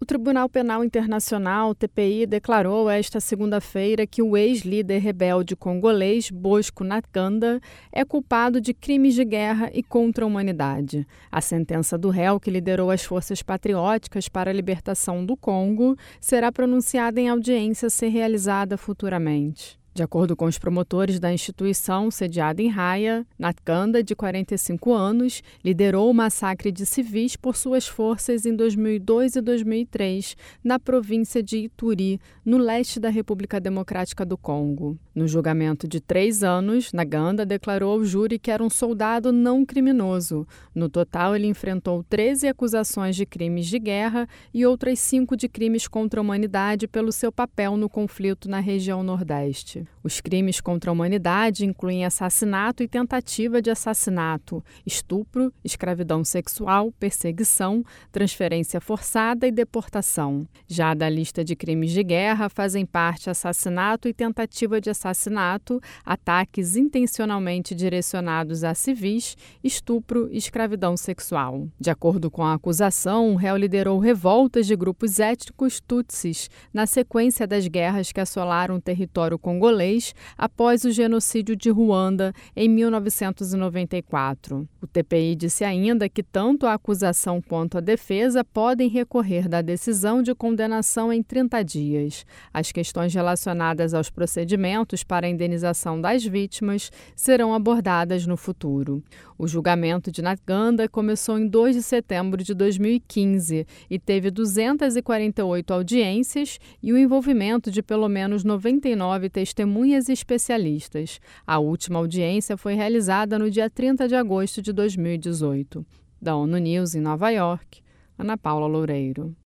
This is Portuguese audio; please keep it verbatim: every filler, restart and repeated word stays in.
O Tribunal Penal Internacional, T P I, declarou esta segunda-feira que o ex-líder rebelde congolês Bosco Ntaganda é culpado de crimes de guerra e contra a humanidade. A sentença do réu, que liderou as forças patrióticas para a libertação do Congo, será pronunciada em audiência a ser realizada futuramente. De acordo com os promotores da instituição, sediada em Raia, Ntaganda, de quarenta e cinco anos, liderou o massacre de civis por suas forças em dois mil e dois e dois mil e três, na província de Ituri, no leste da República Democrática do Congo. No julgamento de três anos, Ntaganda declarou ao júri que era um soldado não criminoso. No total, ele enfrentou treze acusações de crimes de guerra e outras cinco de crimes contra a humanidade pelo seu papel no conflito na região Nordeste. Os crimes contra a humanidade incluem assassinato e tentativa de assassinato, estupro, escravidão sexual, perseguição, transferência forçada e deportação. Já da lista de crimes de guerra fazem parte assassinato e tentativa de assassinato, ataques intencionalmente direcionados a civis, estupro e escravidão sexual. De acordo com a acusação, o réu liderou revoltas de grupos étnicos tutsis na sequência das guerras que assolaram o território congolês após o genocídio de Ruanda em mil novecentos e noventa e quatro. O T P I disse ainda que tanto a acusação quanto a defesa podem recorrer da decisão de condenação em trinta dias. As questões relacionadas aos procedimentos para a indenização das vítimas serão abordadas no futuro. O julgamento de Ntaganda começou em dois de setembro de dois mil e quinze e teve duzentas e quarenta e oito audiências e o envolvimento de pelo menos noventa e nove testemunhas e especialistas. A última audiência foi realizada no dia trinta de agosto de dois mil e dezoito. Da ONU News em Nova York, Ana Paula Loureiro.